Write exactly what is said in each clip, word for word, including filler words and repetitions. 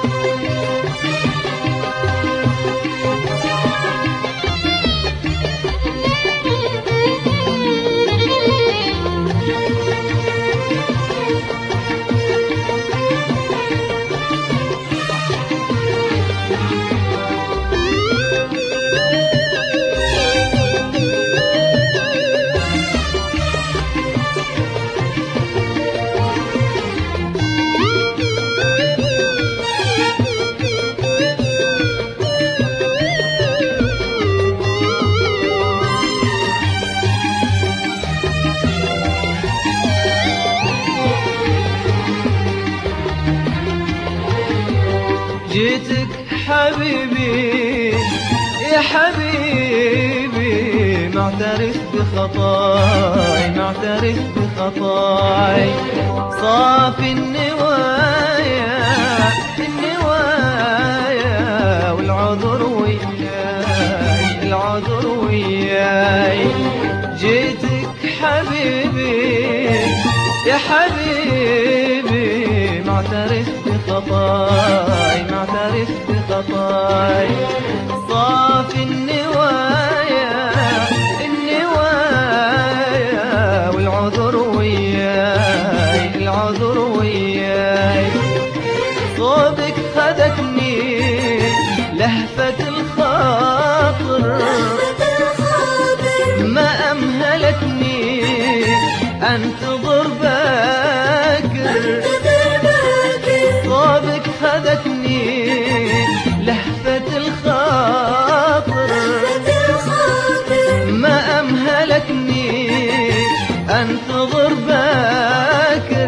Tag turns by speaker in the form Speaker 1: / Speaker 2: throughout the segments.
Speaker 1: جيتك حبيبي يا حبيبي، معترف بخطاي معترف بخطاي، صافي النوايا النوايا والعذر وياي العذر وياي. جيتك حبيبي يا حبيبي، معترف بخطاي معترف بخطاي، صافي النوايا النوايا والعذر وياي العذر وياي. صوبك خدتني لهفة الخاطر، ما أمهلتني أنتظر باكر. صوبك خدتني لهفة الخاطر، ما أمهلتني أنتظر باكر.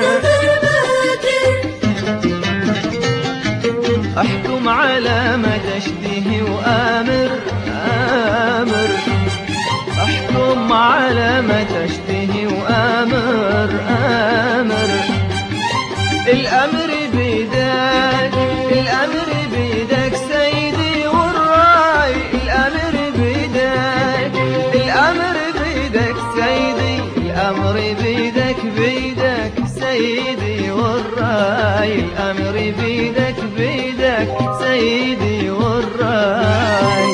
Speaker 1: أحكم على ما تشتهي وآمر آمر، أحكم على ما تشتهي وآمر آمر. الأمر بيدك الأمر بيدك سيدي والراي، الأمر بيدك الأمر بيدك سيدي، الأمر بيدك بيدك سيدي والراي، الأمر بيدك بيدك سيدي والراي.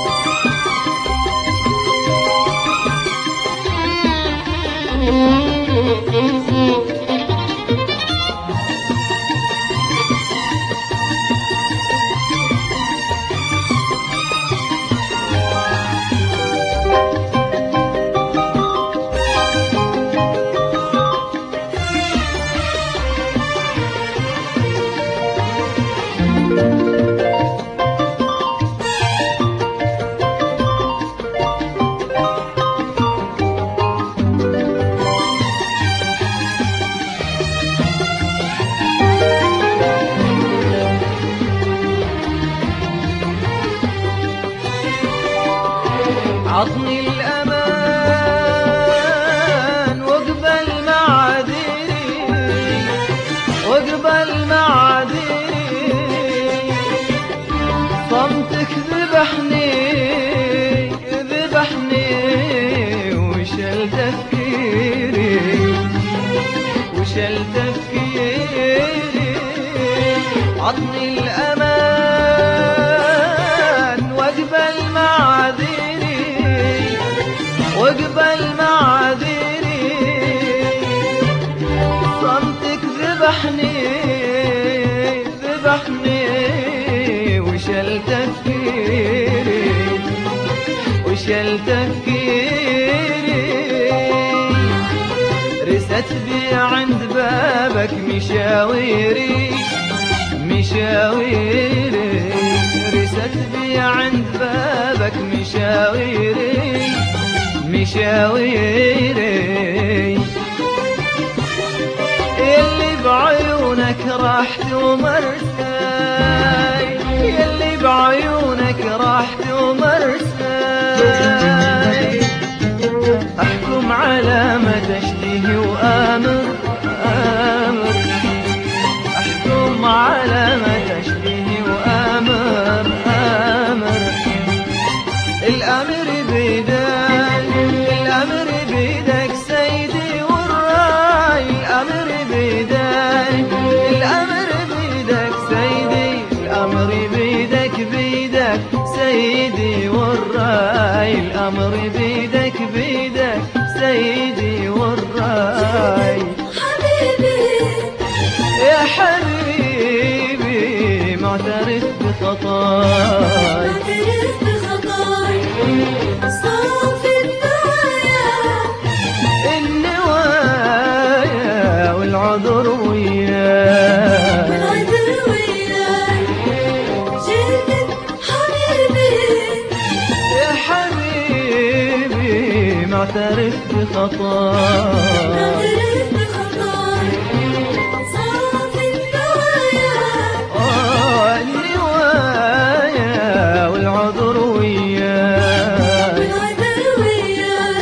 Speaker 1: عطني الأمان واقبل معاذيري واقبل معاذيري، صمتك ذبحني ذبحني وشل تفكيري وشل تفكيري. عطني الأمان واقبل معاذيري واقبل معاذيري، صمتك ذبحني ذبحني وشل تفكيري وشل تفكيري. رست بي عند بابك مشاويري مشاويري، رست بي عند بابك مشاويري مشاويري. يلي بعيونك راحت ومرساي، يلي بعيونك راحت ومرساي. أحكم على ما تشتهي وآمر آمر، أحكم على ما تشتهي وآمر آمر. الأمر بيدك الأمر بيدك سيدي والراي، الأمر بيدك الأمر بيدك سيدي والراي الأمر بيدك بيدك سيدي والراي.
Speaker 2: حبيبي
Speaker 1: يا حبيبي معترف بخطاي،
Speaker 2: معترف بخطاي، صافي النوايا،
Speaker 1: النوايا والعذر وياي،
Speaker 2: والعذر وياي. جيتك حبيبي
Speaker 1: يا حبيبي معترف بخطاي،
Speaker 2: معترف بخطاي، صافي النوايا،
Speaker 1: آه النوايا والعذر وياي.
Speaker 2: والعذر وياي.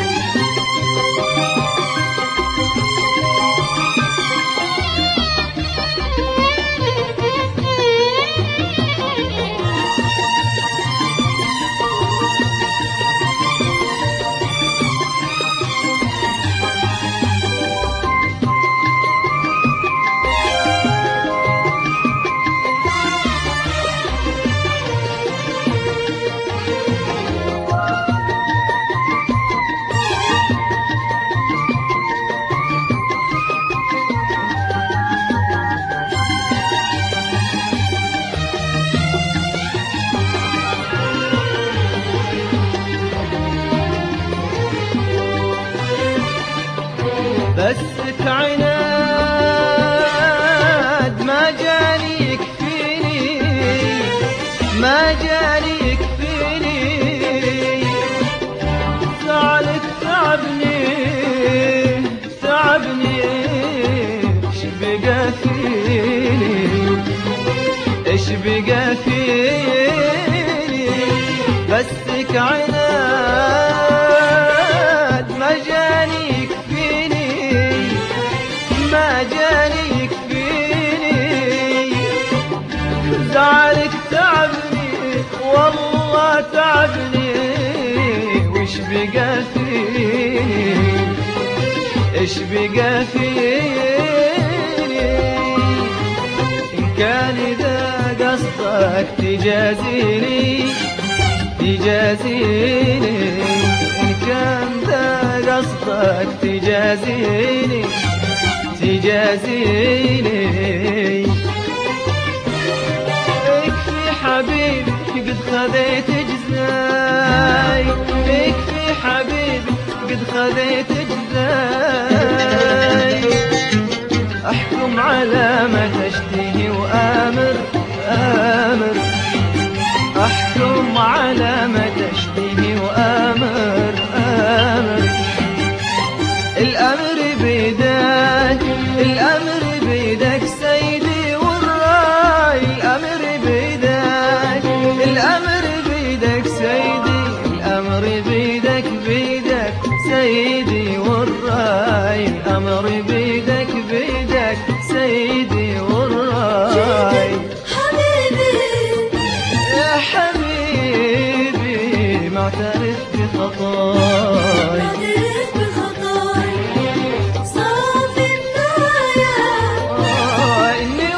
Speaker 1: بسك عناد ما جاني يكفيني، ما جاني يكفيني، زعلك تعبني تعبني، ايش بقى فيني ايش بقى فيني. بسك عناد ما جاني يكفيني، ما جاني يكفيني، زعلك تعبني والله تعبني، وش بقى فيني ايش بقى فيني. إن كان إذا قصدك تجازيني تجازيني، إن كان ذا قصدك تجازيني تجازيني. اكفي حبيبي قد خذيت جزاي، اكفي حبيبي قد خذيت جزاي. احكم على ما تشتهي وآمر آمر، احكم على ما تشتهي وآمر آمر. الأمر بيدك الأمر بيدك سيدي والراي، الأمر بيدك الأمر بيدك سيدي، الأمر بيدك بيدك سيدي والراي، الأمر بيدك بيدك سيدي والراي.
Speaker 2: حبيبي
Speaker 1: يا حبيبي معترف بخطاي،
Speaker 2: معترف بخطاي، صافي النوايا،
Speaker 1: آه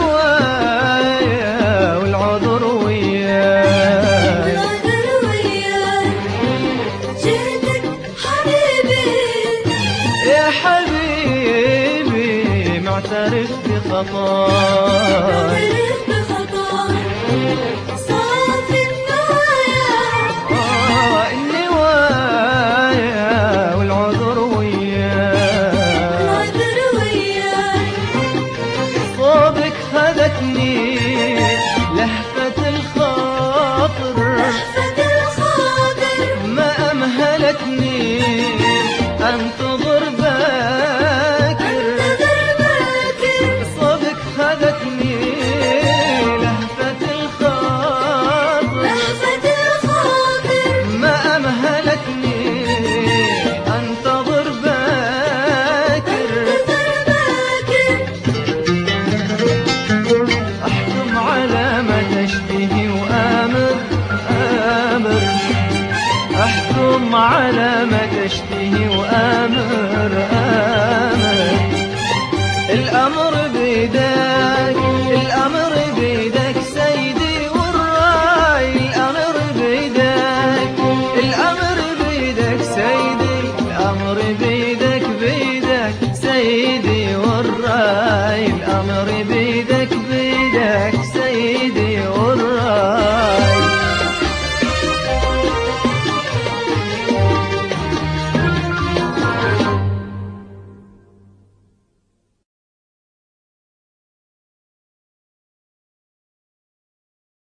Speaker 1: النوايا والعذر وياي.
Speaker 2: والعذر وياي. جيتك حبيبي
Speaker 1: يا حبيبي معترف بخطاي،
Speaker 2: معترف بخطاي، صافي النوايا،
Speaker 1: آه النوايا والعذر وياي.
Speaker 2: والعذر وياي.
Speaker 1: صوبك خذتني لهفة الخاطر،
Speaker 2: لهفة الخاطر
Speaker 1: ما أمهلتني أنتظر باكر.
Speaker 2: انتظر باكر.
Speaker 1: صوبك خذتني لهفة الخاطر،
Speaker 2: لهفة الخاطر
Speaker 1: ما أمهلتني أنتظر باكر.
Speaker 2: انتظر باكر.
Speaker 1: أحكم على ما تشتهي وآمر آمر، أحكم على ما تشتهي وآمر آمر. الأمر بيدك